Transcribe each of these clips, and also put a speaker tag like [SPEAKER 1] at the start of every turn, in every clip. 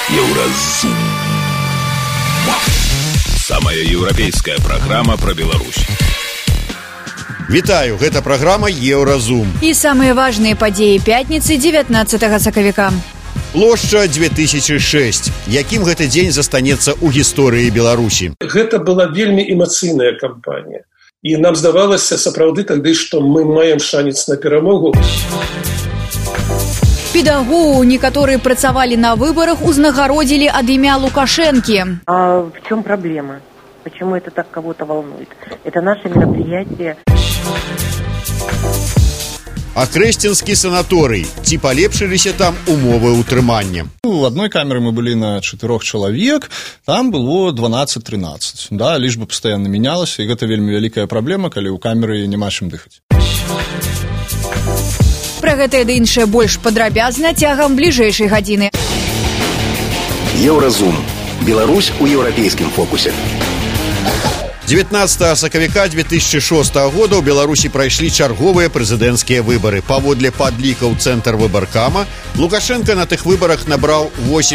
[SPEAKER 1] Еўразум. Самая еўрапейская праграма пра Беларусь.
[SPEAKER 2] Вітаю, гэта праграма Еўразум.
[SPEAKER 3] І самыя важныя падзеі пятніцы 19 сакавіка.
[SPEAKER 2] Плошча 2006. Якім гэты дзень застанецца ў гісторыі Беларусі?
[SPEAKER 4] Гэта была вельмі эмацыйная кампанія. І нам здавалася сапраўды тады, што мы маем шанец на перамогу.
[SPEAKER 3] Педагогу, некаторыя працавалі на выборах, узнагародзілі ад імя Лукашэнкі.
[SPEAKER 5] А в чем проблема? Почему это так кого-то волнует? Это наше мероприятие.
[SPEAKER 2] А Крэсцінскі санаторый. Ці палепшыліся там умовы ўтрымання?
[SPEAKER 6] У одной камеры мы были на 4 человек, там было 12-13. Да, лишь бы постоянно менялось, и это вельмі вялікая праблема, калі ў камеры няма чым дыхаць.
[SPEAKER 3] Пра гэта і іншае больш падрабязна цягам бліжэйшай гадзіны.
[SPEAKER 1] Еўразум. Беларусь у еўрапейскім фокусе.
[SPEAKER 2] 19 сакавіка 2006 года ў Беларусі прайшлі чарговыя прэзідэнцкія выбары. Паводле падлікаў Цэнтр выбаркама, Лукашенко на тых выбарах набраў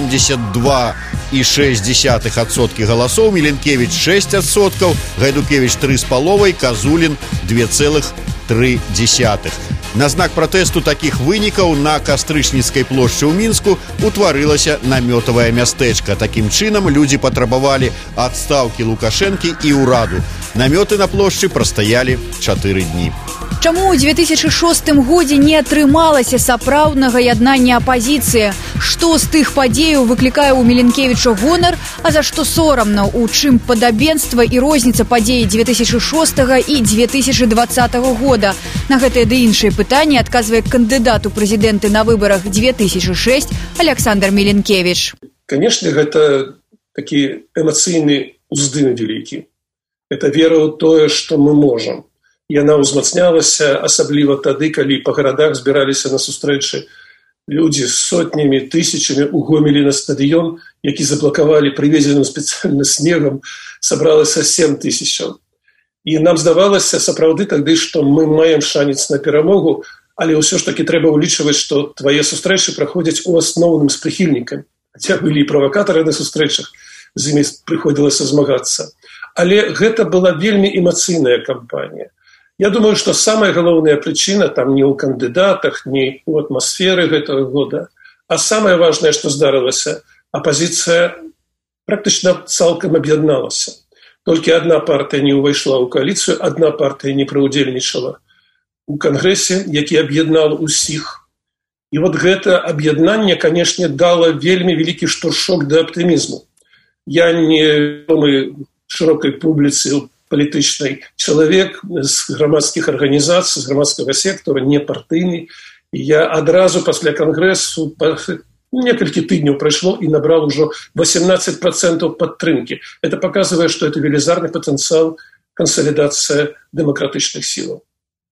[SPEAKER 2] 82,6% галасоў, Міленкевіч 6%, Гайдукевіч 3,5%, Казулін 2,3%. На знак пратэсту такіх вынікаў на Кастрычніцкай плошчы ў Мінску утварылася намётавае мястэчка. Такім чынам людзі патрабавалі адстаўкі Лукашэнкі і ўраду. Намёты на плошчы прастаялі 4 дні.
[SPEAKER 3] Чаму ў 2006 годзе не атрымалася сапраўднага яднання апазіцыі? Што з тых падзеяў выклікае ў Міленкевіча гонар, а за што сорамна? У чым падабенства і розніца падзеі 2006 і 2020 года? На гэтыя ды іншыя пытанні адказвае кандыдат у прэзідэнты на выбарах 2006 Александр Міленкевіч.
[SPEAKER 4] Канешне, гэта такі эмацыйны уздым вялікі. Это вера ў тое, што мы можам. Яна ўзмацнялася, асабліва тады, калі па гарадах збіраліся на сустрэчы людзі з сотнямі, тысячамі, у Гомелі на стадыён, які заблакавалі прывезеным спецыяльна снегам, сабралася 7 тысячаў. І нам здавалася сапраўды тады, што мы маем шанец на перамогу, але ўсё ж такі трэба ўлічваць, што твае сустрэчы праходзяць у асноўным з прыхільнікамі. Хаця былі і правакатары на сустрэчах, з імі прыходзілася змагацца. Але гэта была вельмі эмацыйная кампанія. Я думаю, што самая галоўная прычына там не ў кандыдатах, не ў атмасферы гэтага года, а самае важнае, што здарылася, апазіцыя практычна цалкам аб'ядналася. Толькі адна партыя не ўвайшла ў кааліцыю, адна партыя не прыўдзельнічала у кангрэсе, які аб'яднаў усіх. І вот гэта аб'яднанне, канешне, дала вельмі вялікі штуршок да аптымізму. Я не шырокай публіцы палітычнай чалавек з грамадскіх арганізацый, з грамадскага сектора, не партыйны. Я адразу пасля кангрэсу некалькі тыдняў прайшло і набраў ужо 18% падтрымкі. Это показывае, што это велізарны патэнцыял кансалідацыя дэмакратычных сілаў.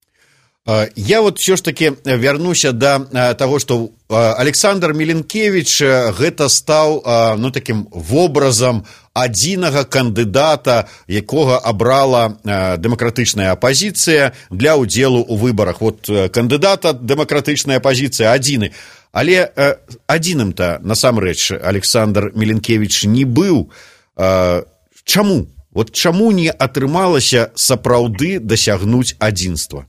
[SPEAKER 2] Я вот все ж таки вярнуся да таго, што Александр Міленкевіч гэта стаў такім вобразам адзінага кандыдата, якога абрала дэмакратычная апазіцыя для ўдзелу ў выбарах. Вот кандыдата дэмакратычная апазіцыя адзіны. Але адзіным-то насамрэч Александр Міленкевіч не быў. Чаму? Вот чаму не атрымалася сапраўды дасягнуць адзінства?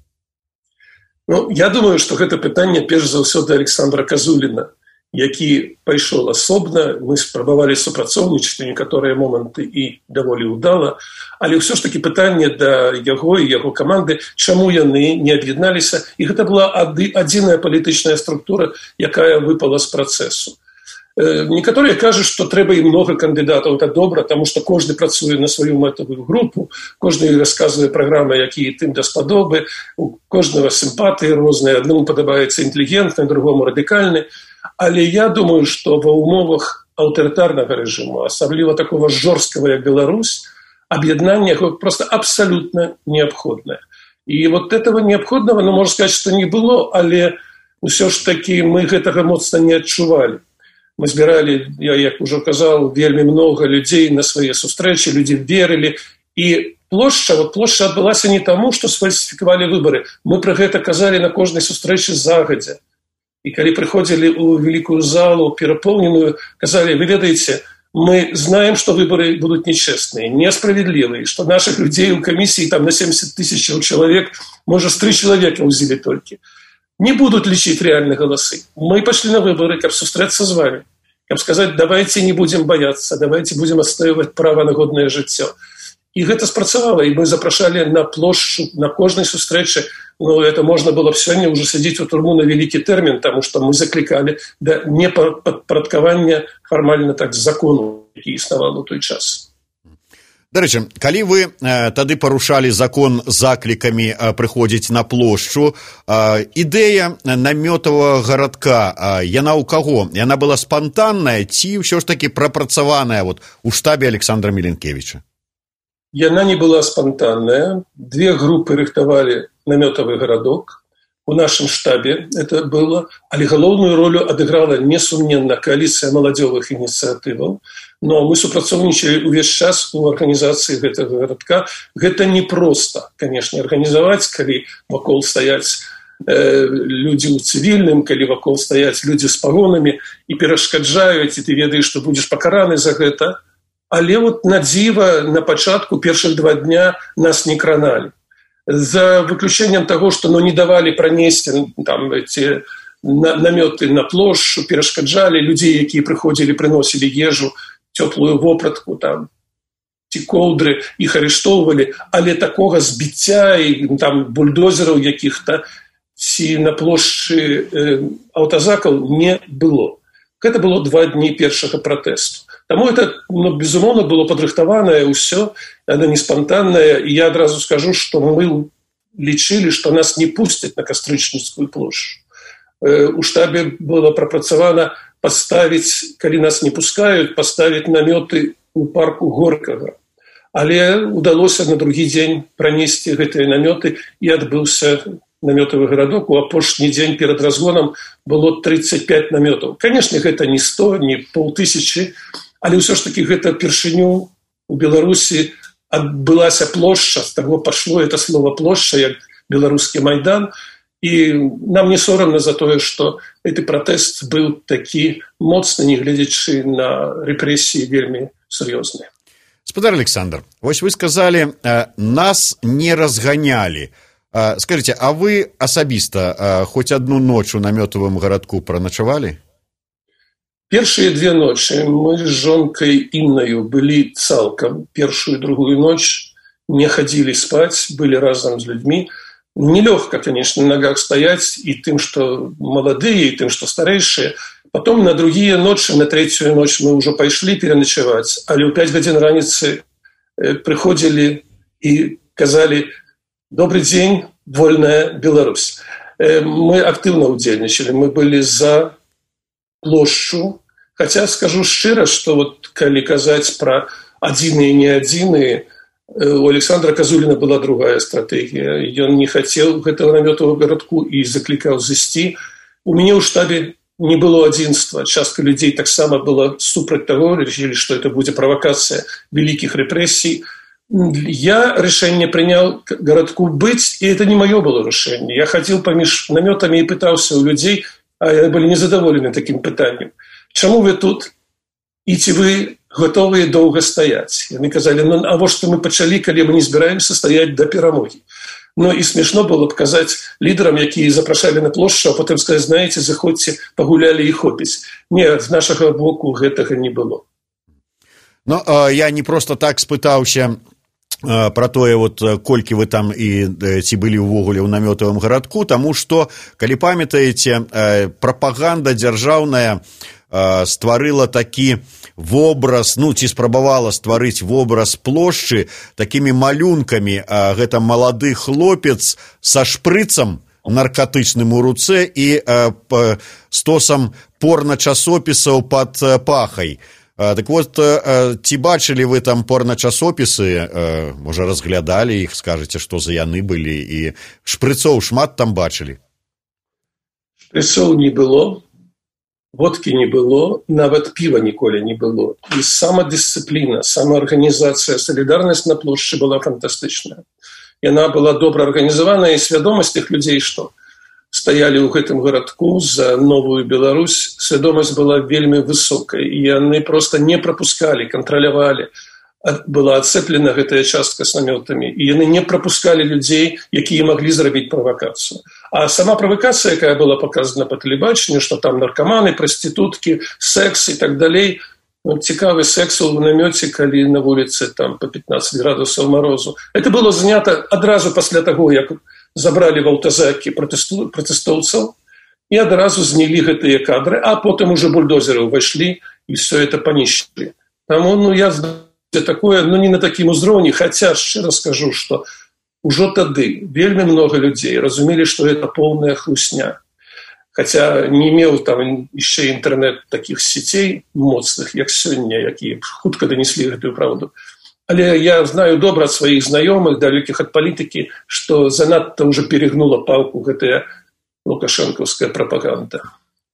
[SPEAKER 4] Я думаю, што гэта пытанне перш за ўсё да Александра Казуліна, які пайшоў асобна. Мы спрабавалі супрацоўнічаць у некаторыя моманты і даволі ўдала, але ўсё ж такі пытанне да яго і яго каманды, чаму яны не аб'ядналіся, і гэта была адзіная палітычная структура, якая выпала з працэсу. Некаторыя кажуць, што трэба і многа кандыдатаў, это добра, таму што кожны працуе на сваю мэтавую групу, кожны расказвае праграмы, якія тым даспадобы, у кожнага сімпатыі розныя, аднаму падабаецца інтэлігентны, другому радыкальны. Але я думаю, што ва ўмовах аўтарытарнага рэжыму, асабліва такого жорсткага, як Беларусь, аб'яднанне просто абсалютна неабходнае. І вот этого неабходнага, можна сказаць, што не было, але ўсё ж такі мы гэтага моцна не адчувалі. Мы збіралі, я як ужо казаў, вельмі многа людзей на свае сустрэчы, людзі верылі. І плошча адбылася не таму, што сфальсіфікавалі выбары. Мы пра гэта казалі на кожнай сустрэчы загадзя. И когда приходили у великую залу, переполненную, сказали: вы ведаете, мы знаем, что выборы будут нечестные, несправедливые, что наших людей у комиссии там на 70 тысяч человек, может, 3 человека узили только. Не будут лечить реальные голосы. Мы пошли на выборы, как встретиться с вами. Как сказать, давайте не будем бояться, давайте будем отстаивать право на годное життя. И это спрацавало, и мы запрашали на площадь, на кожной встрече. Но это можно было бы сегодня уже сидеть у турму на великий термин, потому что мы закликали до неподпорядкования формально так закону, який існував у той час.
[SPEAKER 2] До речі, калі вы тады парушалі закон заклікамі прыходзіць на плошчу, ідэя намётавага гарадка, яна ў каго? Яна была спантанная ці ўсё ж такі прапрацаваная вот у штабе Александра Миленкевича?
[SPEAKER 4] Яна не была спонтанная. 2 группы рыхтовали намётовый городок. У нашем штабе это было. Але галоўную роль адыграла, несумненно, коалиция молодёвых инициативов. Но мы супрацоўнічалі увесь час у организации гэтага городка. Гэта не просто, конечно, организовать, калі вакол стаяць люди ў цивільным, калі вакол стаяць люди с погонами и перашкаджаюць, и ты ведаешь, что будешь покараны за гэта. Але вот на дзіва на пачатку першых 2 дня нас не краналі. За выключением того, что не давали пронести там эти намёты на площадь, перашкаджали людей, якія приходили, приносили ежу, теплую вопратку, там, ті ковдры, их арыштоўвалі, але такого збіцця и там бульдозеров якіх-то ці на площади аўтазакаў не было. Это было 2 дні першага протесту. Тому это, безумовно, было подрыхтованное все, оно не спонтанное. И я одразу скажу, что мы лечили, что нас не пустят на Кастрычніцкую площадь. У штабе было пропрацовано поставить, когда нас не пускают, поставить наметы у парку Горького. Але удалось на другий день пронести эти наметы, и отбылся намётовый городок. У апошні день перед разгоном было 35 наметов. Конечно, это не 100, не 500, але ўсё ж таки гэта першыню у Беларусі адбылася плошча, з таго пашло это слово плошча, як беларускі майдан, і нам не сорамна за тое, што гэты пратэст быў такі моцны, не гледзячы на рэпрэсіі вельмі сур'ёзныя.
[SPEAKER 2] Гаспадар Александр, вось вы сказали, нас не разгонялі. Скажите, а вы асабіста хоть одну ночь у намётавым гарадку праначавалі?
[SPEAKER 4] Першие 2 ночи мы с жонкой Инною были цалком. Первую и другую ночь не ходили спать, были разом с людьми. Нелегко, конечно, на ногах стоять и тем, что молодые, и тем, что старейшие. Потом на другие ночи, на 3-ю ночь мы уже пошли переночевать. Але у 5 годин раницы приходили и сказали: «Добрый день, вольная Беларусь». Мы активно удзельнічали, мы были за площу. Хотя скажу шчыра, что вот калі казаць про адзіныя и не адзіныя, у Александра Козулина была другая стратегия. Он не хотел гэтага намётавага гарадку и закликал зайсці. У меня в штабе не было адзінства. Частка людей таксама была супраць того, решили, что это будет провокация великих репрессий. Я решение принял городку быть, и это не мое было решение. Я ходил поміж намётами и пытался у людей, а они были незадоволены таким пытанием. Чему вы тут? И вы готовы долго стоять? И они сказали: а вот что мы почали, когда мы не собираемся стоять до перемоги. Ну и смешно было показать лидерам, якія запрашали на площадь, а потом сказать: знаете, заходите, погуляли и хопись. Нет, з нашего боку гэтага не было.
[SPEAKER 2] Ну, я не просто так спытаўся про тое, вот, колькі вы там і ці былі ўвогуле ў намётавым гарадку, таму што, калі памятаеце, прапаганда дзяржаўная стварыла такі вобраз, ну, ці спрабавала стварыць вобраз плошчы такімі малюнкамі. Гэта малады хлопец са шпрыцам наркотычным у руцэ і стосам порначасопісаў пад пахай. Так вот, ці бачылі вы там порначасопісы, можа, разглядалі іх, скажаце, што за яны былі, і шпрыцоў шмат там бачылі?
[SPEAKER 4] Шпрыцоў не было, водки не было, нават пива ніколі не было. І самадисципліна, самаорганізацыя, солідарнасць на плошчы была фантастычная. Яна была добра арганізаваная, і свядомасць тых людзей, што стаялі ў гэтым гарадку за новую Беларусь, свядомасць была вельмі высокая, і яны проста не прапускалі, кантралявалі. Была адцеплена гэтая частка с намётамі, і яны не прапускалі людзей, якія маглі зрабіць правакацыю. А сама правакацыя, якая была показана па тэлебачанню, што там наркаманы, прастытуткі, секс і так далей, цікавы секс у намёце, калі на вуліцы там по 15 градусаў морозу. Это было знято адразу пасля таго, як забралі в аўтазакі пратэстоўцаў і адразу знялі гэтыя кадры, а потым уже бульдозеры ўвайшлі і все это панішчылі. Таму, я знаю такое, не на такім узроўні, хаця шчыра скажу, што ўжо тады вельмі много людзей разумелі, што это полная хлусня. Хаця не меў там яшчэ інтэрнэт такіх сетей моцных, як сёння, якія хутка данеслі гэтую праўду. Але я знаю добра ад сваіх знаёмых, далёкіх ад палітыкі, што занадта ўжо перегнула палку гэтая лукашэнкаўская прапаганда.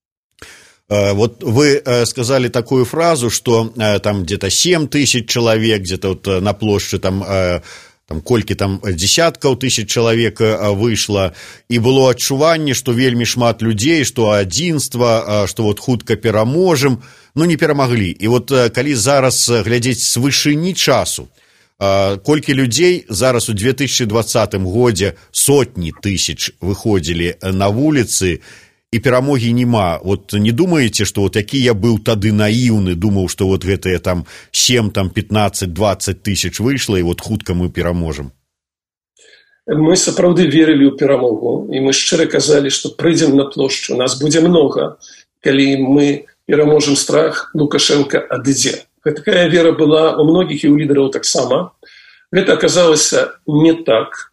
[SPEAKER 2] Вот вы сказали такую фразу, что там где-то 7 тысяч человек, где-то вот на площади там колькі там десяткаў тысяч чалавек выйшла, і было адчуванне, што вельмі шмат людзей, што адзінства, што вот хутка пераможам, не перамаглі. І вот калі зараз глядзець з вышыні часу, колькі людзей зараз у 2020 годзе сотні тысяч выходзілі на вуліцы, і перамогі няма. Вот не думаеце, што вот які я быў тады наіўны, думаў, што вот гэтыя там 7, 15, 20 тысяч выйшла, і вот хутка мы пераможам?
[SPEAKER 4] Мы сапраўды верылі ў перамогу, і мы шчыра казалі, што прыйдзем на плошчу, нас будзе многа, калі мы пераможам страх, Лукашенко адыдзе. Такая вера была у многіх і ў лідараў таксама. Гэта аказалася не так.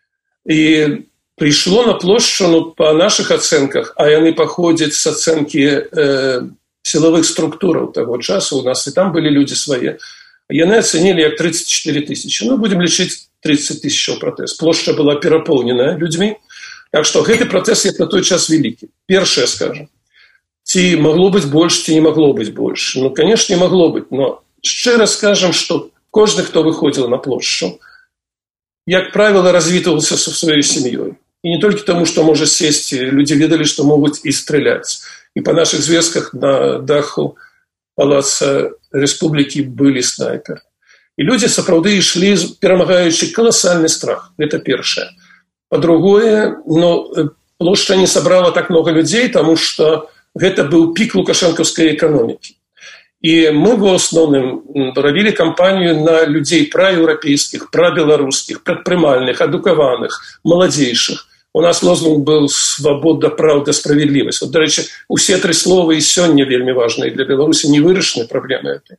[SPEAKER 4] І прыйшло на плошчу, па нашых ацэнках, а яны паходзяць з ацэнкі сілавых структураў таго часу, у нас і там былі людзі свае, яны ацэнілі як 34 тысячи. Будем лічыць 30 тысячаў пратэст. Плошча была перапоўненая людзьмі, так што гэты пратэст як на той час вялікі. Першае скажам, ці магло быць больш, ці не магло быць больш? Канешне, магло быць, но шчыра скажам, што кожны, хто выходзіў на плошчу, як правіла, развітваўся са сваёй сям'ёй. І не толькі таму, што можа сесці, людзі ведалі, што могуць і страляць. І па нашых звестках на даху Палаца Рэспублікі былі снайперы. І людзі сапраўды ішлі, перамагаючы каласальны страх. Гэта першае. Па-другое, плошча не сабрала так много людзей, таму што гэта быў пік лукашэнкаўскай эканомікі. І мы в основным рабілі кампанію на людзей праеўрапейскіх, прабеларускіх, прадпрымальных, адукаваных, маладзейшых. У нас лозунг был «Свобода, правда, справедливость». Вот, до речі, усе три слова і сёння вельмі важныя для Беларусі, не вырашаны праблемы этой.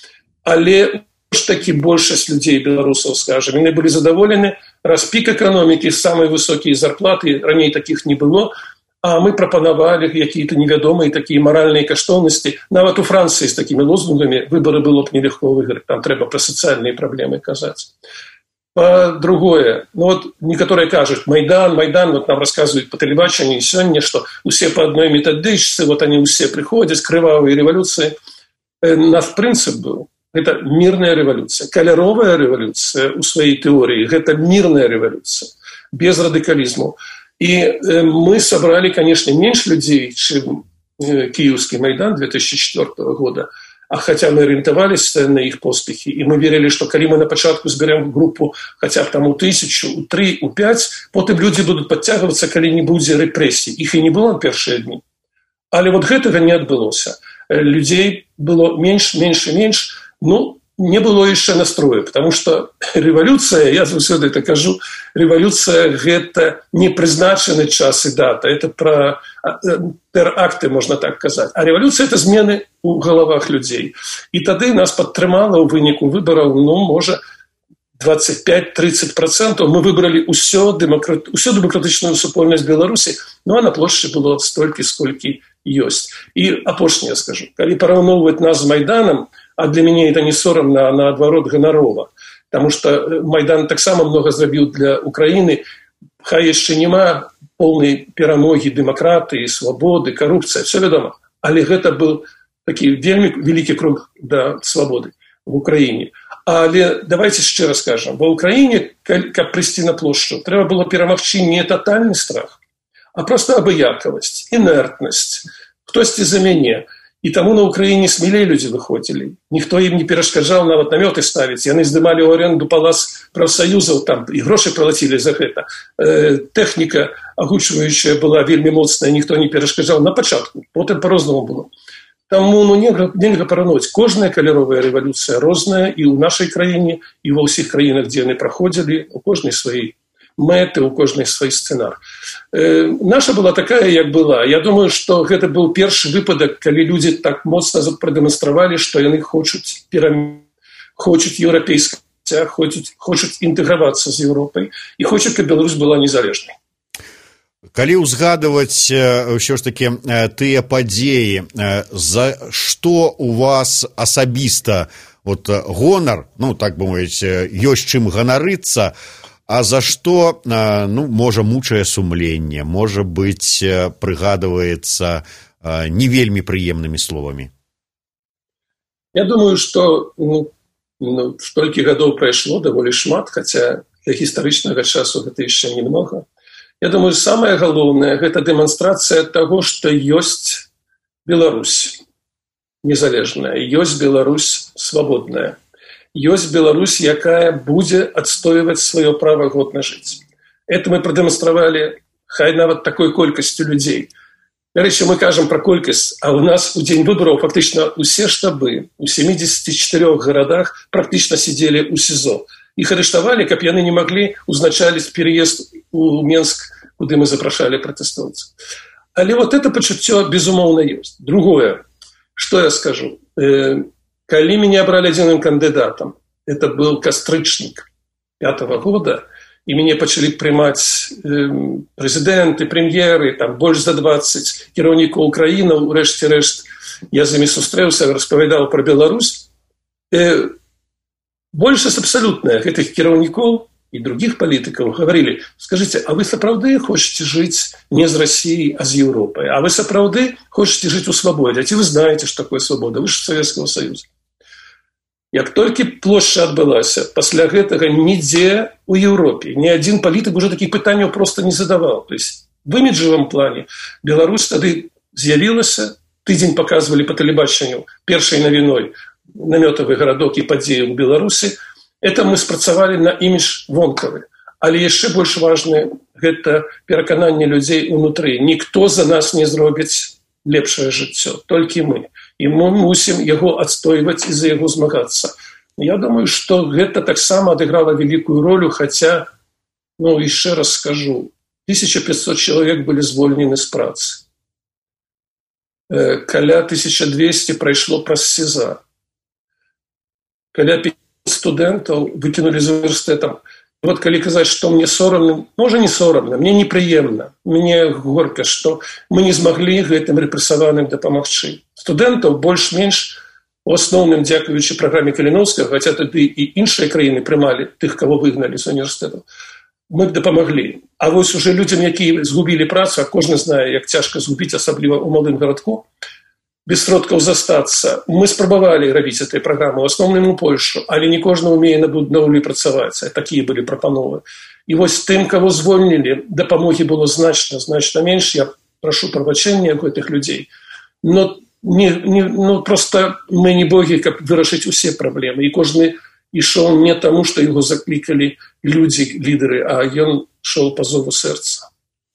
[SPEAKER 4] Але ж таки большасць людзей, беларусаў, скажем, яны былі задаволены, раз пік эканомікі, самыя высокія зарплаты, раней такіх не было, а мы прапанавалі какие-то невядомыя такія маральныя каштоўнасці. Нават у Францыі з такімі лозунгамі выборы было б нелегко выйграць, там трэба пра сацыяльныя праблемы казаць. По-другое, некоторые кажут, Майдан, вот нам рассказывают по телебачению сегодня, что все по одной методичке, вот они все приходят, кровавые революции. Наш принцип был, это мирная революция, кольоровая революция у своей теории, это мирная революция, без радикализма. И мы собрали, конечно, меньше людей, чем Киевский Майдан 2004 года, а хотя мы ориентовались на их поспехи, и мы верили, что коли мы на початку зберем группу хотя бы там у 1000, у 3, у 5, потом люди будут подтягиваться, коли не будет репрессий. Их и не было в первые дни. Але вот гэтага не адбылося. Людей было меньше. Не было яшчэ настроя, потому что революция, я заўсёды это кажу, революция – гэта не прызначаны час и дата, это про теракты, можно так казать. А революция – это змены у головах людей. И тады нас падтрымала ў выніку выбораў, можа, 25-30%. Мы выбрали усё демократычную супольнасць Беларусі, а на плошчы было столькі, сколькі ёсць. И апошняе скажу, калі параўноўваць нас з Майданом, а для меня это не соромно, а наоборот гонорово. Потому что Майдан таксама много зрабіў для Украины. Хай яшчэ няма полной перамоги демократии, свободы, коррупции, все вядома. Але гэта был такі вельмі великий крок до свободы в Украине. Але давайте шчыра скажем, в Украине, каб прыйсці на плошчу, трэба было перамагчы не тотальный страх, а просто абыякавасць, інертнасць, хтосьці за мяне. І таму на Украіне смелей людзі выходзілі. Ніхто ім не перашкаджаў нават намёты ставіць. Яны здымалі ў аренду палац прафсаюзаў, там і грошы плацілі за гэта. Тэхніка агучваючая была вельмі моцная, ніхто не перашкаджаў на пачатку. Потым па-рознаму было. Таму нельга паранойць. Кожная каляровая рэвалюцыя розная і ў нашай краіне, і ва ўсіх краінах, дзе яны праходзілі, у кожнай сваёй мэты, у кожнай свой сцэнар. Наша была такая, як была. Я думаю, што гэта быў першы выпадак, калі людзі так моцна прадэманстравалі, што яны хочуць еўрапейскага, хочуць інтэгравацца з Еўропай і хочуць, каб Беларусь была незалежнай.
[SPEAKER 2] Калі ўзгадваць ўсё ж такі тыя падзеі, за што у вас асабіста гонар, так бы мовіць, ёсць чым ганарыцца, а за што, можа, мучае сумленне, можа быць, прыгадваецца не вельмі прыемнымі словамі?
[SPEAKER 4] Я думаю, што столькі гадоў прайшло, даволі шмат, хаця для гістарычнага часу гэта яшчэ немного. Я думаю, самае галоўнае – гэта дэманстрацыя таго, што ёсць Беларусь незалежная, ёсць Беларусь свабодная. Ёсць Беларусь, якая будзе адстойваць сваё права годна жыць. Это мы прадэманстравалі, хай нават такой колькасцю людзей. Дарэчы, мы кажам пра колькасць, а ў нас у дзень выбараў фактычна ўсе штабы у 74 гарадах практычна сидзелі ў СІЗО. Іх арыштавалі, каб яны не маглі ўзначаліць переезд у Менск, куды мы запрашалі пратэстоўцаў. Але это пачуццё, безумоўна, ёсць. Другое, што я скажу. Калі меня брали адзіным кандыдатам, это был кастрычнік 5-го года, і мяне пачалі прымаць прэзідэнты, прэм'еры, больш за 20 кіраўнікоў краінаў, рэшце рэшт, я з імі сустрэўся, распавядаў пра Беларусь. Большасць абсалютная гэтых кіраўнікоў і других палітыкаў гаварылі: скажите, а вы сапраўды хочаце жыць не з Россией, а з Европой? А вы сапраўды хочаце жыць у свабодзе? А ці вы знаете, што такое свабода? Вы ж Советского Союза. Як толькі плошча адбылася, пасля гэтага нідзе ў Еўропе ні адзін палітык уже такіх пытанняў проста не задаваў. То есть в іміджавым плане Беларусь тады з'явілася, тыдзень паказвалі па тэлебачанню першай навіной намётавы гарадок і падзеі ў Беларусі. Это мы спрацавалі на імідж вонкавы. Але яшчэ больш важнае – гэта перакананне людзей унутры. Ніхто за нас не зробіць лепшае жыццё, толькі мы. І мы мусім яго адстойваць і за яго змагацца. Я думаю, што гэта таксама адыграла вялікую ролю, хаця, яшчэ раз скажу, 1500 чалавек былі звольнены з працы. Каля 1200 прайшло праз СІЗА. Каля 5 студэнтаў выкінулі з універсітэтам. Калі казаць, што мне сорамна, можа не сорамна, мне непрыемна, мне горка, што мы не змаглі гэтым рэпрэсаваным дапамагчы. Студэнтаў больш-менш, у асноўным дзякуючы праграме Каліноўскага, хаця тады і іншыя краіны прымалі тых, каго выгналі з універсітэтаў, мы б дапамаглі. А вось уже людзям, якія згубілі працу, а кожны знае, як цяжка згубіць, асабліва ў малым гарадку, без сродкаў застацца. Мы спрабавалі рабіць этой праграмы, у асноўным у Польшу, але не кожны ўмее на будаўлі працаваць. Такія былі прапановы. І вось тым, каго звольнілі, дапамогі было значна менш. Я прашу прабачэння гэтых людзей. Но просто мы не богі, каб вырашыць усе праблемы. І кожны ішоў не таму, што яго заклікалі людзі, лідары, а ён шоў па зову сэрца.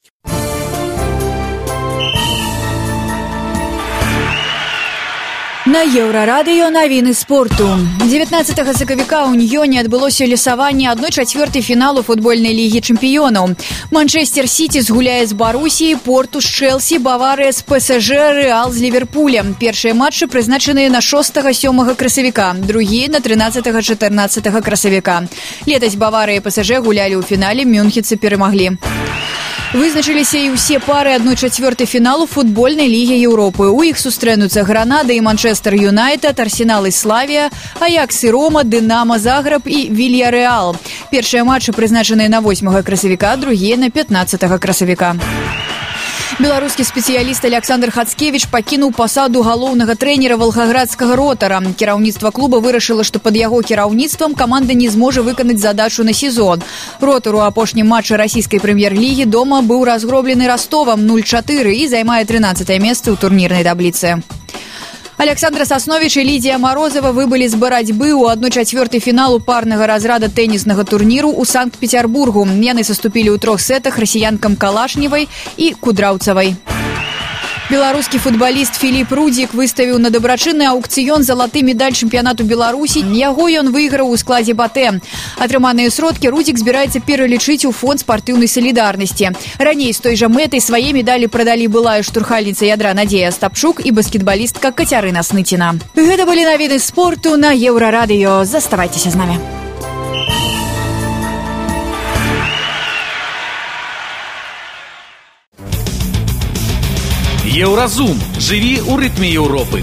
[SPEAKER 3] На Еўрарадыё навіны спорту. 19 сакавіка ў Ньёне адбылося лёсаванне 1/4 фіналу футбольнай лігі чэмпіёнаў. Манчестер Сіці згуляе з Барусіяй, Порту з Чэлсі, Баварыя з ПСЖ, Рэал з Ліверпулем. Першыя матчы прызначаныя на 6-7 красавіка, другія на 13-14 красавіка. Летась Баварыя і ПСЖ гулялі ў фінале, мюнхенцы перамаглі. Вызначыліся і ўсе пары 1/4 фіналу футбольнай лігі Еўропы. У іх сустрэнуцца Гранада і Манчестер Юнайтед, Арсенал і Славія, Аякс і Рома, Дынамо Загреб і Вільярэал. Першыя матчы прызначаныя на 8 красавіка, другія на 15 красавіка. Беларускі спецыяліст Александр Хацкевіч пакінуў пасаду галоўнага трэнера валгаградскага «Ротара». Кіраўніцтва клуба вырашыла, што пад яго кіраўніцтвам каманда не зможа выканаць задачу на сезон. «Ротар» у апошнім матчы расійскай прэм'ер-лігі дома быў разгроблены Ростовам 0-4 і займае 13-е месца ў турнірнай табліцы. Александра Сасновіч і Лідія Морозова выбылі з барацьбы ў 1/4 фіналу парнага разрада тэніснага турніру ў Санкт-Петербургу. Яны саступілі ў 3 сетах расіянкам Калашневай і Кудраўцавай. Беларускі футбаліст Філіп Рудзік выставіў на дабрачынны аукцыён залаты медаль чэмпіянату Беларусі. Яго ён выйграў у складзе БАТЭ. Атрыманыя сродкі Рудзік збіраецца пералічыць у фонд спартыўнай салідарнасці. Раней з той жа мэтай свае медалі прадалі былая штурхальніца ядра Надзея Стапчук і баскетбалістка Кацярына Снытіна. Гэта былі навіны спорту на Еўрарадыё. Заставайцеся з намі.
[SPEAKER 7] Еўразум. Жыві ў рытме Еўропы.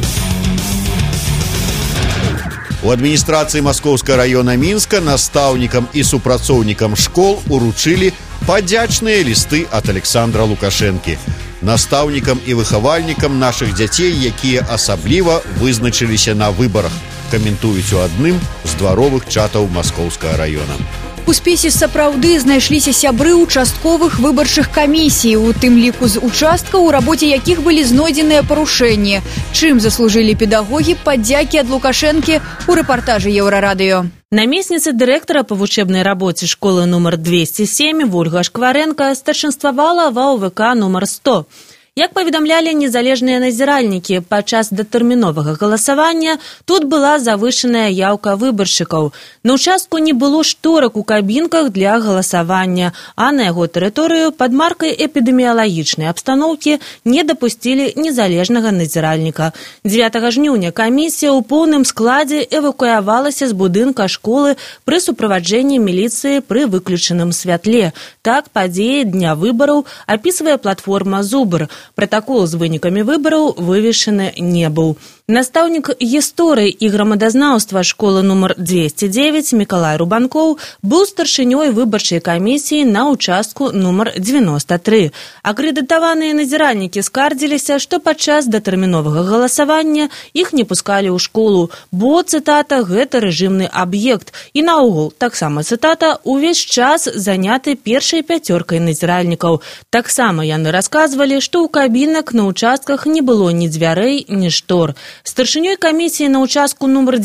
[SPEAKER 2] У адміністрацыі Маскоўскага раёна Мінска настаўнікам і супрацоўнікам школ уручылі падзячныя лісты ад Александра Лукашэнкі. Настаўнікам і выхавальнікам нашых дзяцей, якія асабліва вызначыліся на выбарах, каментуюць у адным з дваровых чатаў Маскоўскага раёна.
[SPEAKER 3] У спісе сапраўды знайшліся сябры участковых выбарчых камісій, у тым ліку з участкаў, у рабоце якіх былі знойдзеныя парушэнні. Чым заслужылі педагогі падзякі ад Лукашэнкі у рэпартажы Еўрарадыё.
[SPEAKER 8] Намесніца дырэктара па вучэбнай рабоце школы нумар 207 Вольга Шкварэнка старшынствавала ва ОВК нумар 100. Як паведамлялі незалежныя назіральнікі, падчас датэрміновага галасавання тут была завышаная яўка выбаршчыкаў. На ўчастку не было шторак у кабінках для галасавання, а на яго тэрыторыю пад маркай эпідэміялагічнай абстаноўкі не дапусцілі незалежнага назіральніка. 9 жніўня камісія ў поўным складзе эвакуявалася з будынка школы пры суправаджэнні міліцыі пры выключаным святле. Так падзеі дня выбараў апісвае платформа «Зубр». Протакол з вынікамі выбараў вывешаны не быў. Настаўнік гісторыі і грамадазнаўства школы нумар 209 Мікалай Рубанкоў быў старшынёй выбарчай камісіі на ўчастку нумар 93. Акрэдытаваныя назіральнікі скардзіліся, што падчас датэрміновага галасавання іх не пускалі ў школу, бо, цытата, гэта рэжымны аб'ект. І наогул, таксама цытата, увесь час заняты першай 5 назіральнікаў. Таксама яны расказвалі, што ў кабінак на ўчастках не было ні дзвярэй, ні штор. Старшынёй камісіі на ўчастку нумар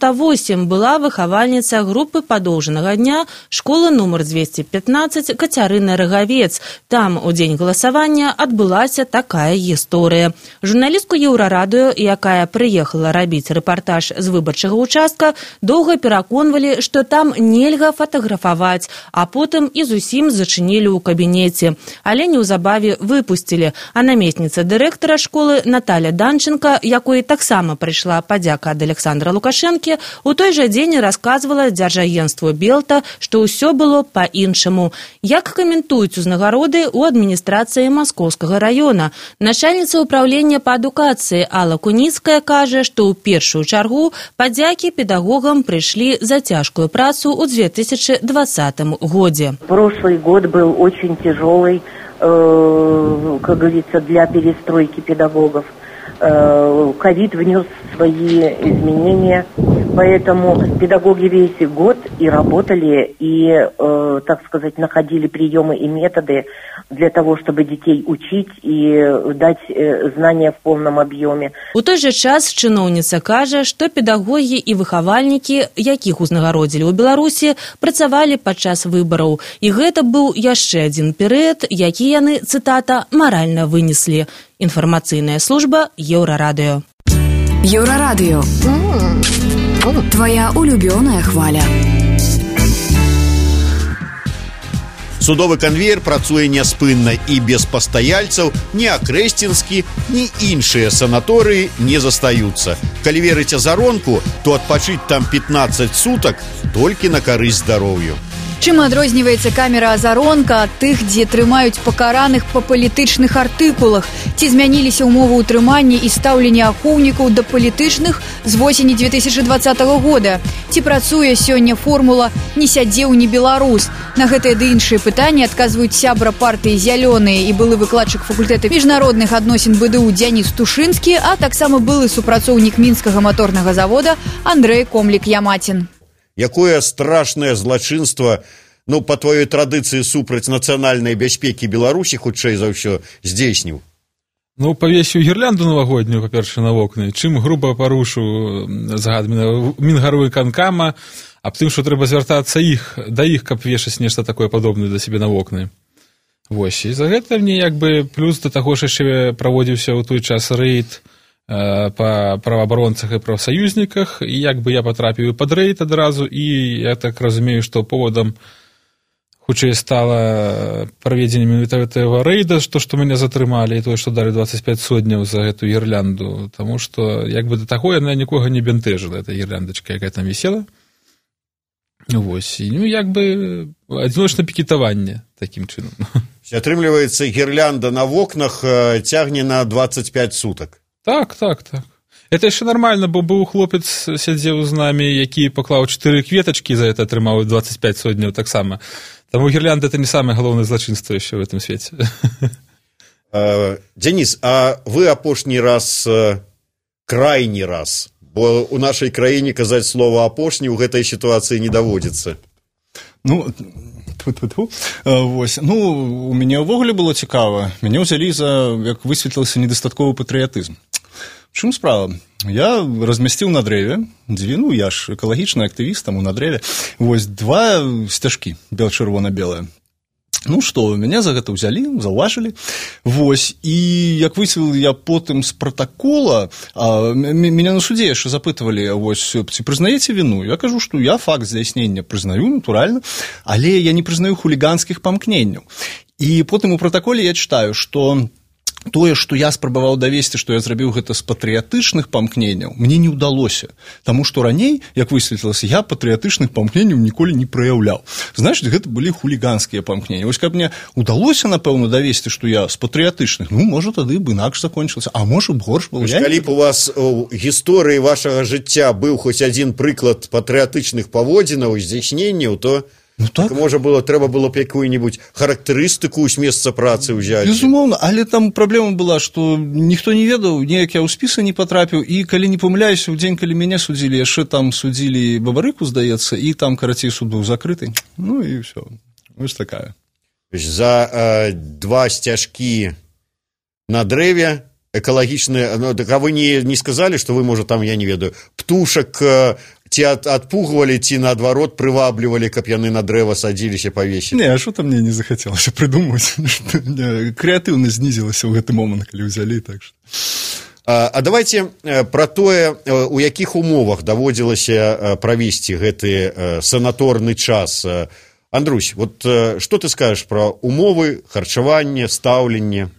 [SPEAKER 8] 98 была выхавальніца групы падоўжанага дня школы нумар 215 Кацярына Рагавец. Там у дзень галасавання адбылася такая гісторыя. Журналістку Еўрарадыё, якая прыехала рабіць рэпартаж з выбарчага ўчастка, доўга пераконвалі, што там нельга фатаграфаваць, а потым і зусім зачынілі ў кабінеце. Але неўзабаве выпусцілі. А намесніца дырэктара школы Наталя Данченко, якой таксама прыйшла падзяка ад Александра Лукашэнкі, у той жа дзень расказвала дзяржагенству Белта, што ўсё было па-іншаму. Як каментуюць узнагароды ў адміністрацыі Маскоўскага раёна. Начальніца ўпраўлення па адукацыі Алла Куніцкая кажа, што ў першую чаргу падзякі педагогам прыйшлі за цяжкую працу ў 2020 годзе.
[SPEAKER 5] Прошлый год был очень тяжелый, как говорится, для перестройки педагогов. Ковид внес свои изменения, поэтому педагоги весь год и работали, и, так сказать, находили приемы и методы для того, чтобы детей учить и дать знания в полном объеме.
[SPEAKER 8] У той же час чыноўніца кажа, што педагогі і выхавальнікі, якіх узнагародзілі ў Беларусі, працавалі падчас выбараў. І гэта быў яшчэ адзін перыяд, які яны, цытата, маральна вынеслі. Інфармацыйная служба Еўрарадыё.
[SPEAKER 9] Еўрарадыё. Твоя улюбёная хваля.
[SPEAKER 2] Судовы канвеер працуе няспынна і без пастаяльцаў ні Акрэсцінскі, ні іншыя санаторыі не застаюцца. Калі верыць азаронку, то адпачыць там 15 сутак толькі на карысць здароўю.
[SPEAKER 3] Чым адрозніваецца камера «Азаронка» ад тых, дзе трымаюць пакараных па палітычных артыкулах? Ці змяніліся ўмовы ўтрымання і стаўлення ахоўнікаў да палітычных з восені 2020 года? Ці працуе сёння формула «не сядзеў, не беларус»? На гэтыя ды іншыя пытанні адказваюць сябра партыі «Зялёныя» і былы выкладчык факультэта міжнародных адносін БДУ Дзяніс Тушынскі, а таксама былы супрацоўнік мінскага маторнага завода Андрэй Комлік-Ямацін.
[SPEAKER 2] Якое страшнае злачынства, па тваёй традыцыі супраць нацыянальнай бяспекі Беларусі, хутчэй за ўсё, здзейсніў?
[SPEAKER 10] Павесіў гірлянду навагоднюю, па-першае, на вокны, чым груба парушыў загад Мінгарвыканкама аб тым, што трэба звяртацца да іх, каб вешаць нешта такое падобнае да сябе на вокны. Вось, і за гэта мне плюс да таго ж яшчэ праводзіўся ў той час рэйд па праваабаронцах і прафсаюзніках, і я патрапіў пад рэйд адразу, і я так разумею, што поводам хутчэй стала праведзенне менавіта гэтага рэйда, што мяне затрымалі, і тое, што далі 25 сотняў за гэту гірлянду, таму што да таго яна нікога не бянтэжыла, эта гірляндачка, якая там вісела. Вось, і адзіночнае пікетаванне такім чынам.
[SPEAKER 2] Атрымліваецца, гірлянда на вокнах цягне на 25 сутак.
[SPEAKER 10] Так. Это яшчэ нармальна, бо быў хлопец, сядзеў з намі, які паклаў 4 кветачкі, за гэта атрымаў 25 сотняў таксама. Таму гірлянда — это не самае галоўнае злачынства яшчэ ў гэтым свеце.
[SPEAKER 2] Дзяніс, а вы апошні раз, крайні раз, бо ў нашай краіне казаць слова апошні ў гэтай сітуацыі не даводзіцца.
[SPEAKER 6] Вось. У мяне ўвогуле было цікава. Мяне ўзялі за, як высветлілася, недастатковы патрыятызм. Чым справа? Я размясціў на дрэве, я ж экалагічны актывіст, таму на дрэве, вось 2 сцяжкі, чырвона-белыя. Што, мяне за гэта ўзялі, заўважылі. Вось, і як высветліў я потым з пратакола, мяне на судзе яшчэ запытвалі, ці прызнаеце віну? Я кажу, што я факт здзяйснення прызнаю, натуральна, але я не прызнаю хуліганскіх памкненняў. І потым у пратаколе я чытаю, што тое, што я спрабаваў давесці, што я зрабіў гэта з патрыятычных памкненняў, мне не ўдалося. Таму што раней, як высветлілася, я патрыятычных памкненняў ніколі не праяўляў. Значыць, гэта былі хуліганскія памкненні. Вось каб мне ўдалося, напэўна, давесці, што я з патрыятычных, можа, тады б інакш закончылася, а можа б горш было.
[SPEAKER 2] Калі б у вас у гісторыі вашага жыцця быў хоць адзін прыклад патрыятычных паводзінаў і здзяйсненняў, то можа было, трэба было б якую-нибудь характарыстыку з месца працы ўзяць.
[SPEAKER 6] Безумоўна, але там праблема была, што ніхто не ведаў, неяк я ў спісы не патрапіў, і калі не памыляюся, у дзень, калі мяне судзілі, яшчэ там судзілі Бабарыку, здаецца, і там, карацей, суд быў закрыты. І ўсё. Вось такая.
[SPEAKER 2] За 2 сцяжкі на дрэве экалагічныя, так а вы не сказалі, што вы, можа, там, я не ведаю, птушак ці адпугвалі, ці, наадварот, прываблівалі, каб яны на дрэва садзіліся, павесілі?
[SPEAKER 6] Не, а што там мне не захацелася прыдумаць? Крэатыўнасць знізілася ў гэты момант, калі ўзялі, так што...
[SPEAKER 2] А давайте пра тое, у якіх умовах даводзілася правесці гэты санаторны час. Андрусь, што ты скажаш пра умовы, харчаванне, стаўленне?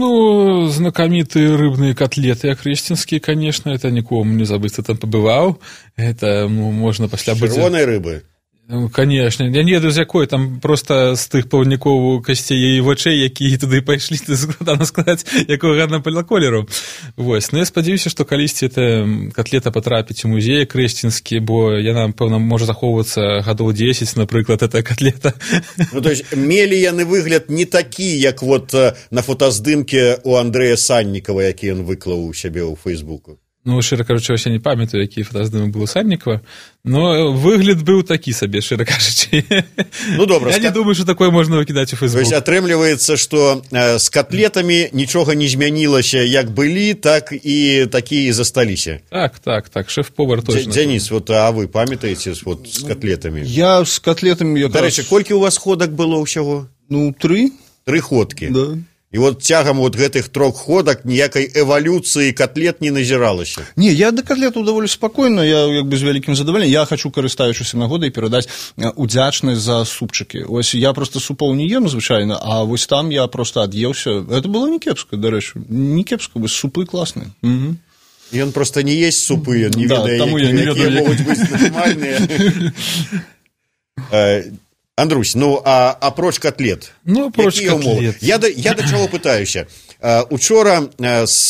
[SPEAKER 10] Знакамітыя рыбныя котлеты акрэсцінскія, конечно, это нікому не забыцца, там пабываў. Это можна пасля быць...
[SPEAKER 2] Чырвонай рыбы?
[SPEAKER 10] Конечно. Я не ведаю, з якой, там просто з тых плаўнікоў касцей і вачэй, якія туды пайшлі, складана сказаць, якога гарна колеру. Вось. Я спадзяюся, што калісьці эта котлета патрапіць у музей акрэсцінскі, бо яна, пэўна, можа захоўвацца гадоў 10, напрыклад, эта котлета.
[SPEAKER 2] То есть, мелі яны выгляд не такі, як на фотаздымке у Андрэя Саннікава, які ён выклаў у сябе ў Фейсбуку.
[SPEAKER 10] Шчыра кажучы, я не памятаю, які фотаздымак был у Саннікава, но выгляд быў такі сабе, шчыра кажучы.
[SPEAKER 2] Добра.
[SPEAKER 10] Я не думаю, што такое можна выкідаць у Фейсбук.
[SPEAKER 2] То есть, атрымліваецца, што з котлетамі нічога не змянілася, як былі, так і такія засталіся.
[SPEAKER 10] Так, шэф-повар точно.
[SPEAKER 2] Дзяніс, а вы памятаеце з котлетамі?
[SPEAKER 6] Я з котлетамі...
[SPEAKER 2] Дарэчы, колькі у вас ходак было ўсяго?
[SPEAKER 6] 3.
[SPEAKER 2] 3 ходкі?
[SPEAKER 6] Да.
[SPEAKER 2] І цягам гэтых 3 ходак ніякай эвалюцыі котлет не назіралася.
[SPEAKER 6] Не, я да котлетаў даволі спакойна, я з вялікім задаволеннем. Я хачу, карыстаючыся нагодай, перадаць удзячнасць за супчыкі. Я просто супоў не ем звычайна, а вось там я просто ад'еўся. Это было не кепска, дарэчы. Не кепска, супы класныя.
[SPEAKER 2] Ён просто не есть супы, ён не ведае, якія могуць быць нармальныя. Андрусь, ну, а апроч котлет?
[SPEAKER 10] Ну, апроч котлет.
[SPEAKER 2] Я до чаго пытаюся. Учора з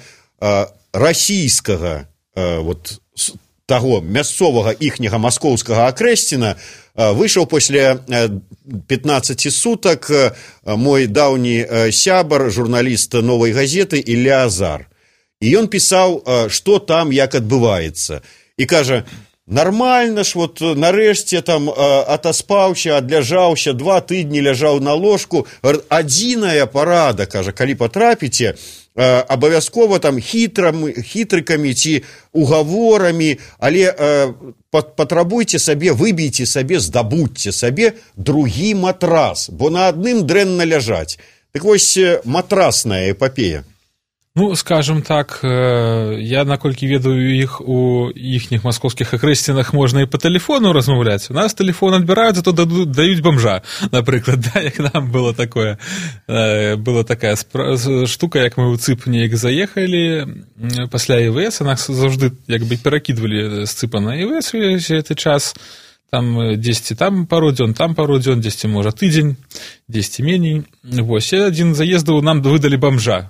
[SPEAKER 2] расійскага вот таго мясцовага іхняга маскоўскага акрэсціна выйшаў пасля 15 сутак мой даўні сябар, журналіст «Новай газеты» Ілля Азар. І ён пісаў, што там, як адбываецца. І кажа, нармальна ж, вот нарэшце там атаспаўся, адляжаўся, 2 тыдні ляжаў на ложку. Адзіная парада, кажа, калі патрапіце, абавязкова там хітрыкамі ці угаворамі, але патрабуйце сабе, выбейце сабе, здабудьце сабе другі матрас, бо на адным дрэнна ляжаць. Так вось матрасная эпапея.
[SPEAKER 10] Ну, скажем так, я, наколькі ведаю іх, у іхніх маскоўскіх акрэсцінах можна і па тэлефону размаўляць. У нас тэлефон адбіраюць, зато даюць бамжа, напрыклад, да, як нам было такое. Была такая штука, як мы ў ЦЫП неяк заехалі пасля ІВС, нас заўжды як бы перакідвалі з ЦЫПа на ІВС увесь гэты час. Там 10 там пару дзён, 10 можа тыдзень, 10 меней. Вось, адзін заездаў нам выдалі бамжа.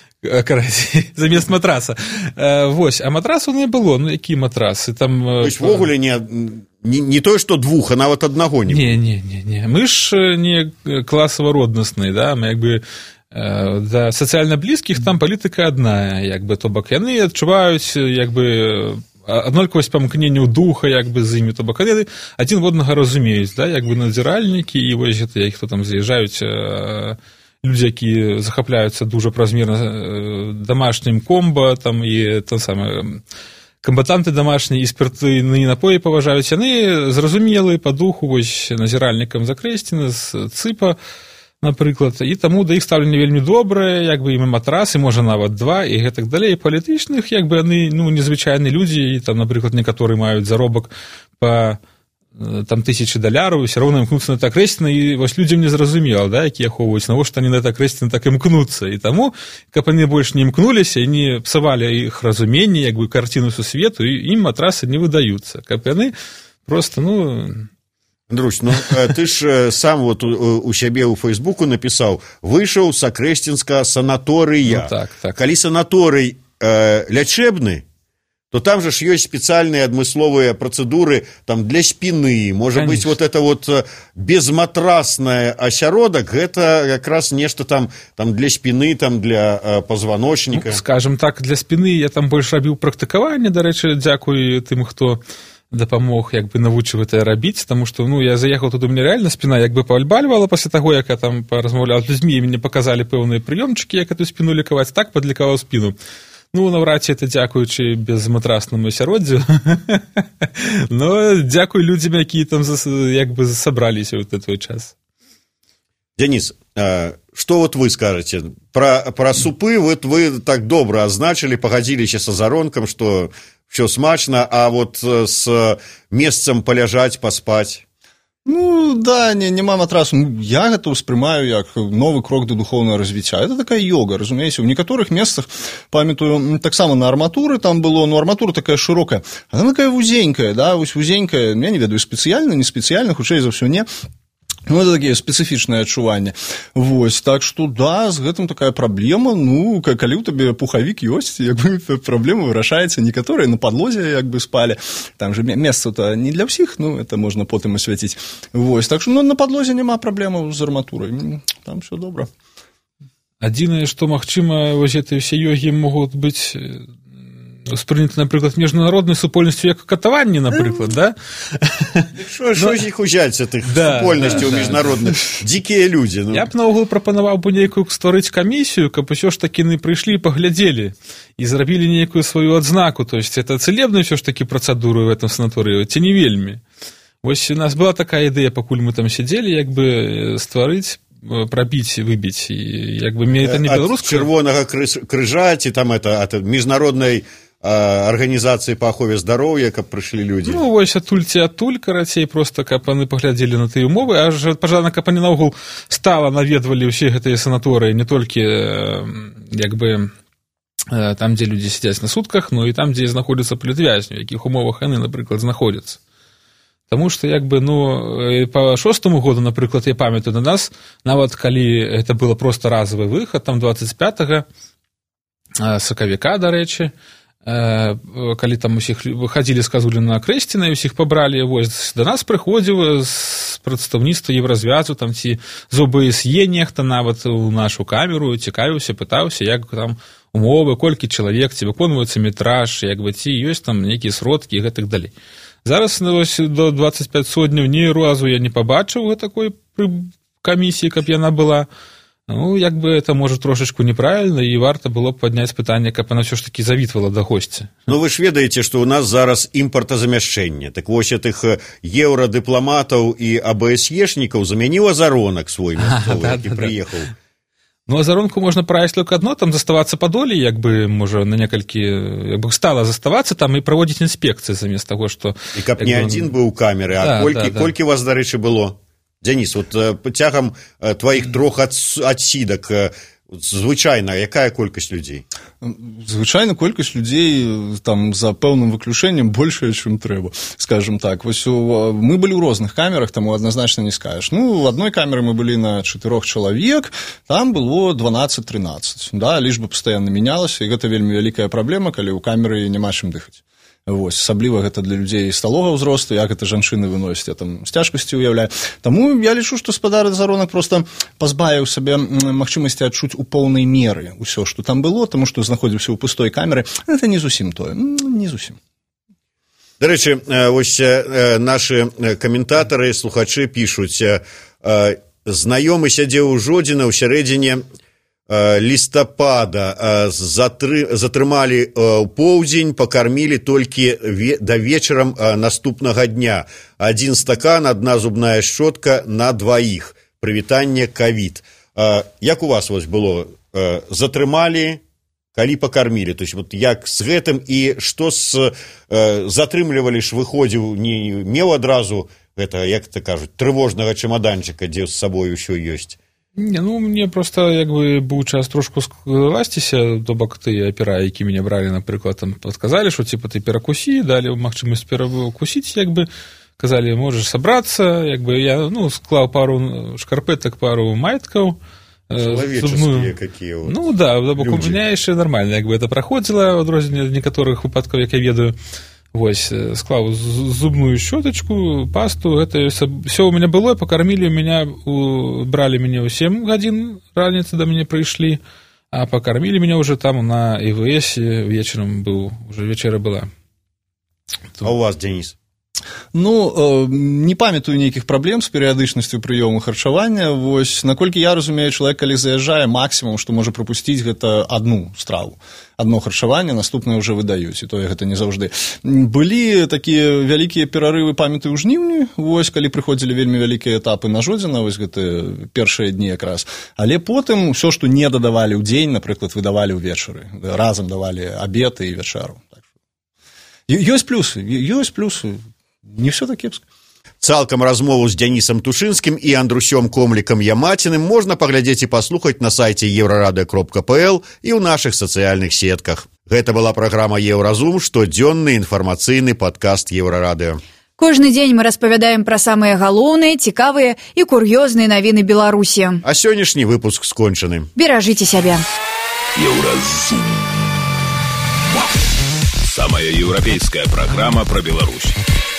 [SPEAKER 10] Замест матраса. Вось, а матрасу не было. Ну, які матрасы? Там...
[SPEAKER 2] То есть, вогуле не тое, што 2, а нават аднаго не было.
[SPEAKER 10] Не. Мы ж не класава-роднасныя, да? Мы як бы да сацыяльна блізкіх там палітыка адная, як бы, то бок яны адчуваюць, як бы, аднолькавасць памкненняў духа, як бы, з імі, то бок яны адзін воднага разумеюць, да? Як бы надзіральнікі, і вось гэта, хто там заязджаюць... Людзі, які захапляюцца дужа празмерна дамашнім комба, там і там самае камбатанты дамашнія і спіртныя напоі паважаюць, яны зразумелыя па духу вось назіральнікам з акрэсціны, з ЦЫПа, напрыклад, і таму да іх стаўленне вельмі добрае, як бы ім матрасы, можа нават 2 і гэтак далей. Палітычных, як бы яны, ну, незвычайныя людзі, і там, напрыклад, некаторыя маюць заробак па там $1000, все роўна імкнуцца на гэта акрэсціна, і вось людзям не зразумела, да, які ахоўваюць, навошта яны на гэта акрэсціна так імкнуцца. І таму, каб яны больш не імкнуліся і не псавалі іх разуменне, як бы карціну сусвету, ім матрасы не выдаюцца. Каб яны просто, ну...
[SPEAKER 2] Андрусь, ну ты ж сам вот у сябе ў Фейсбуку напісаў, выйшаў з акрэсцінскага санаторыя.
[SPEAKER 10] Ну, так.
[SPEAKER 2] Калі санаторый лячэбны, то там же ж ёсць спецыяльныя адмысловыя працэдуры там для спіны. Можа быць, вот это вот безматрасное асяродак, гэта якраз нешта там для спіны, там для пазваночніка.
[SPEAKER 10] Ну, скажем так, для спіны я там больш рабіў практыкаванне, дарэчы, дзякуй тым, хто дапамог, як бы, навучыў гэта рабіць, таму што, ну, я заехаў туды, у мяне рэальна спіна як бы павальбальвала пасля таго, як я там паразмаўляў з людзьмі, і мне паказалі пэўныя прыёмчыкі, як эту спіну лікаваць, так падлікаваў спіну. Ну, наўрад ці это дзякуючы безматраснаму асяроддзю. Но дзякуй людзям, якія там як бы сабраліся ў той час.
[SPEAKER 2] Денис, што вот вы скажаце? Пра супы вот вы так добра азначылі, пагадзіліся са заронкам, што ўсё смачна, а вот з месцам паляжаць, паспаць?
[SPEAKER 6] Ну, да, няма матрасу. Я гэта ўспрымаю як новы крок да духоўнага развіцця. Это такая йога, разумееце. У некаторых месцах, памятаю, таксама на арматуры там было, ну, арматура такая шырокая, она такая вузенькая, да, вось вузенькая, я не ведаю, спецыяльна, не спецыяльна, хутчэй за ўсё не. Ну, это такие спецыфічныя адчуванні. Вось, так што, да, з гэтым такая праблема. Ну, калі ў табе пухавік ёсць, як бы праблема вырашаецца. Некаторыя на падлозе як бы спалі. Там же месца-то не для ўсіх, ну, это можна потым асвяціць. Вось, так што, ну, на падлозе няма праблемаў з арматурай. Там всё добра.
[SPEAKER 10] Адзінае, што, магчыма, вось гэтыя ўсе йогі могуць быць успрыняты, напрыклад, міжнароднай супольнасцю як катаванне, напрыклад, да?
[SPEAKER 2] Што ж іх узяць, тых супольнасцяў міжнародных? Дзікія людзі.
[SPEAKER 10] Я б наогул прапанаваў бы нейкую стварыць камісію, каб усё ж такі яны прыйшлі і паглядзелі, і зрабілі нейкую сваю адзнаку, то есть это цэлебная ўсё ж такі працэдура ў гэтым санаторыі, ці не вельмі. Вось у нас была такая ідэя, пакуль мы там сядзелі, як бы стварыць, прабіць, выбіць, і як бы мне это не беларускае.
[SPEAKER 2] Ад чырвонага крыжа, ці там это міжнароднай арганізацыі па ахове здароўя, каб прыйшлі людзі.
[SPEAKER 10] Ну, вось адтуль ці адтуль, карацей, проста каб яны паглядзелі на тыя умовы, аж пажадана, каб яны наогул стала наведвалі ўсе гэтыя санаторыі, не толькі як бы там, дзе людзі сядзяць на сутках, но і там, дзе знаходзяцца палітвязні, у якіх умовах яны, напрыклад, знаходзяцца. Таму што як бы па 6-му году, напрыклад, я памятаю, на нас нават калі это было проста разовы выхад, там 25 сакавіка, дарэчы, калі там усіх выхадзілі з Казуліна на Крэсціна і усіх пабралі, вось да нас прыходзіў з прадстаўніцтва Еўразвязу там ці з ОБСЕ нехта нават у нашу камеру цікавіўся, пытаўся, як там умовы, колькі чалавек, ці выконваецца метраж, як бы ці ёсць там нейкія сродкі і гэтак далей. Зараз до 25 сотняў ні разу я не пабачыў такой камісіі, каб яна была. Ну, як бы это, можа, трошачку неправільна, і варта было б падняць пытанне, каб она ўсё ж такі завітвала да госця.
[SPEAKER 2] Ну, вы ж ведаеце, што ў нас зараз імпартазамяшчэнне. Так вось гэтых еўрадыпламатаў і АБСЕшнікаў замяніў Азаронак свой мясцовы, які прыехаў.
[SPEAKER 10] Ну, Азаронку можна правіць толькі адно, там заставацца па долі, як бы, можа, на некалькі, як бы стала заставацца там і праводзіць інспекцыі замест таго, што...
[SPEAKER 2] І каб не адзін быў у камеры, а колькі вас, дарэчы, было? Дзяніс, вот цягам тваіх 3 адсідак звычайна якая колькасць людзей?
[SPEAKER 6] Звычайна колькасць людзей там за пэўным выключэннем большая, чым трэба, скажем так. Вось мы былі ў розных камерах, таму адназначна не скажаш. Ну, в адной камеры мы былі на 4 чалавек, там было 12-13. Да, лічба пастаянна мянялася, і гэта вельмі вялікая праблема, калі ў камеры няма чым дыхаць. Вось, асабліва гэта для людзей сталога ўзросту, як гэта жанчыны выносяць, я там з цяжкасцю уяўляю. Таму я лічу, што спадар Азаронак проста пазбавіў сабе магчымасці адчуць у поўнай меры ўсё, што там было, таму што знаходзіўся ў пустой камеры. Гэта не зусім тое, не зусім.
[SPEAKER 2] Дарэчы, вось нашы каментатары, слухачы пішуць, знаёмы сядзеў у Жодзіна ў сярэдзіне лістапада, затрымалі ў поўдзень, пакармілі толькі да вечарам наступнага дня. 1 стакан, 1 зубная шчотка на 2. Прывітанне ковід. Як у вас вось было? Затрымалі, калі пакармілі? То есть вот як з гэтым і што затрымлівалі ж, выходзіў, не меў адразу гэта, як это кажуць, трывожнага чемаданчыка, дзе з сабой усё ёсць?
[SPEAKER 10] Не, ну, мне просто, як бы, быў час трошку скласціся, то бок тыя апера, які мяне бралі, напрыклад, там падказалі, што, типа, ты перакусі, далі магчымасць перакусіць, як бы, казалі, можаш сабрацца, як бы, я, ну, склаў пару шкарпетак, пару майткаў.
[SPEAKER 2] Чалавеческія какія.
[SPEAKER 10] Ну, да, бок у меня яшчэ нармальна, як бы, это праходзіла, адрозненне некаторых выпадкаў, як я ведаю. Вось, склаў зубную щётачку, пасту, гэта все у меня было, пакармілі меня, бралі мяне ў 7 гадзін раніцы да мяне прыйшлі, а пакармілі меня уже там на ИВС, вечером быў, уже вечера была.
[SPEAKER 2] А у вас, Денис?
[SPEAKER 6] Ну, не памятаю нейкіх праблем з перыядычнасцю прыёму харчавання. Вось, наколькі я разумею, чалавек, калі заязджае, максімум, што можа прапусціць, гэта 1 страву. 1 харчаванне, наступнае ўжо выдаюць, і тое гэта не заўжды. Былі такія вялікія перарывы, памятаю, ў жніўні, вось, калі прыходзілі вельмі вялікія этапы на Жодзіна, вось гэта першыя дні якраз. Але потым ўсё, што не дадавалі ў дзень, напрыклад, выдавалі ўвечары. Разам давалі абед і вячэру. Ёсць плюсы. Не все так кепска.
[SPEAKER 2] Цалкам размову з Дзянісам Тушынскім і Андрусём Комлікам Ямаціным можна паглядзець і паслухаць на сайце еврораdio.pl і ў нашых сацыяльных сетках. Гэта была праграма Еўразум, штодзённы інфармацыйны падкаст Еўрарадыё.
[SPEAKER 3] Кожны дзень мы распавядаем пра самыя галоўныя, цікавыя і кур'ёзныя навіны Беларусі.
[SPEAKER 2] А сённяшні выпуск скончаны.
[SPEAKER 3] Беражыце сябе.
[SPEAKER 1] Еўразум. Самая еўрапейская праграма пра Беларусь.